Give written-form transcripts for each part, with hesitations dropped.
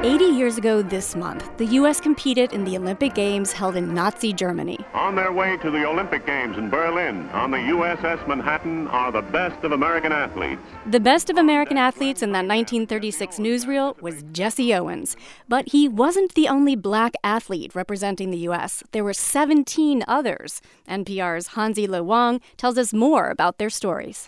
80 years ago this month, the U.S. competed in the Olympic Games held in Nazi Germany. On their way to the Olympic Games in Berlin on the USS Manhattan are the best of American athletes. The best of American athletes in that 1936 newsreel was Jesse Owens. But he wasn't the only black athlete representing the U.S. There were 17 others. NPR's Hansi Lo Wang tells us more about their stories.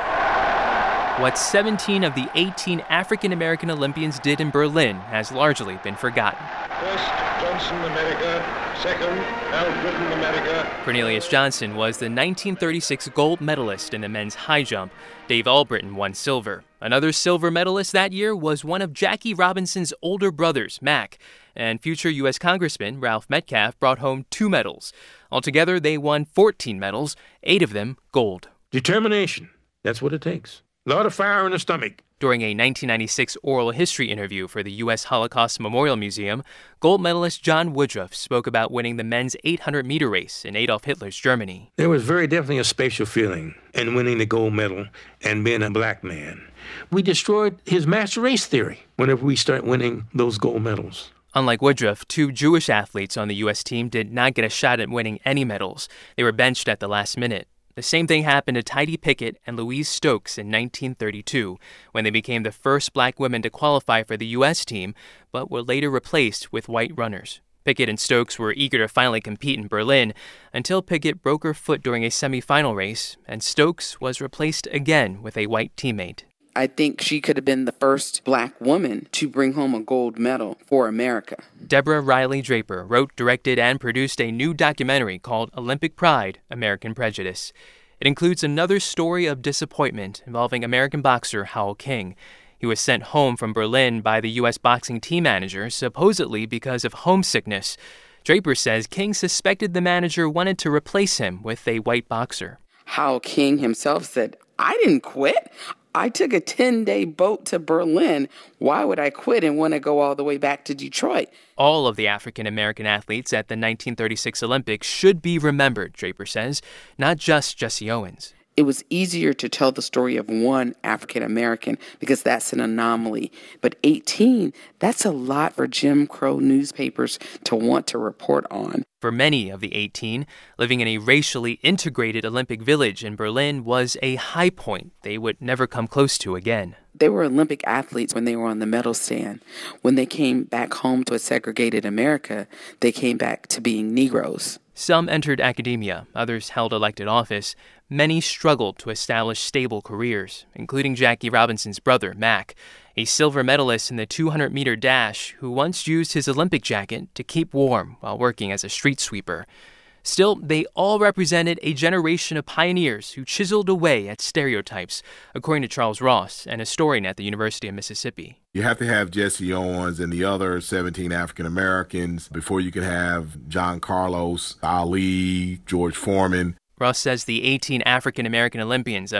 What 17 of the 18 African-American Olympians did in Berlin has largely been forgotten. First, Johnson, America. Second, Al Britain, America. Cornelius Johnson was the 1936 gold medalist in the men's high jump. Dave Albritton won silver. Another silver medalist that year was one of Jackie Robinson's older brothers, Mac. And future U.S. Congressman Ralph Metcalfe brought home 2 medals. Altogether, they won 14 medals, 8 of them gold. Determination. That's what it takes. A lot of fire in the stomach. During a 1996 oral history interview for the U.S. Holocaust Memorial Museum, gold medalist John Woodruff spoke about winning the men's 800-meter race in Adolf Hitler's Germany. There was very definitely a spatial feeling in winning the gold medal and being a black man. We destroyed his master race theory whenever we start winning those gold medals. Unlike Woodruff, 2 Jewish athletes on the U.S. team did not get a shot at winning any medals. They were benched at the last minute. The same thing happened to Tidie Pickett and Louise Stokes in 1932, when they became the first black women to qualify for the U.S. team, but were later replaced with white runners. Pickett and Stokes were eager to finally compete in Berlin until Pickett broke her foot during a semifinal race, and Stokes was replaced again with a white teammate. I think she could have been the first black woman to bring home a gold medal for America. Deborah Riley Draper wrote, directed, and produced a new documentary called Olympic Pride, American Prejudice. It includes another story of disappointment involving American boxer Howell King. He was sent home from Berlin by the U.S. boxing team manager, supposedly because of homesickness. Draper says King suspected the manager wanted to replace him with a white boxer. Howell King himself said, "I didn't quit. I took a 10-day boat to Berlin. Why would I quit and want to go all the way back to Detroit?" All of the African-American athletes at the 1936 Olympics should be remembered, Draper says, not just Jesse Owens. It was easier to tell the story of one African-American because that's an anomaly. But 18, that's a lot for Jim Crow newspapers to want to report on. For many of the 18, living in a racially integrated Olympic village in Berlin was a high point they would never come close to again. They were Olympic athletes when they were on the medal stand. When they came back home to a segregated America, they came back to being Negroes. Some entered academia, others held elected office. Many struggled to establish stable careers, including Jackie Robinson's brother, Mac, a silver medalist in the 200-meter dash who once used his Olympic jacket to keep warm while working as a street sweeper. Still, they all represented a generation of pioneers who chiseled away at stereotypes, according to Charles Ross, an historian at the University of Mississippi. You have to have Jesse Owens and the other 17 African Americans before you can have John Carlos, Ali, George Foreman. Ross says the 18 African American Olympians of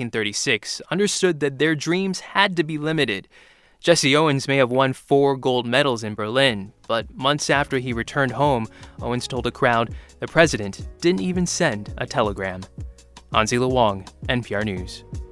1936 understood that their dreams had to be limited. Jesse Owens may have won 4 gold medals in Berlin, but months after he returned home, Owens told a crowd the president didn't even send a telegram. Hansi Lo Wang, NPR News.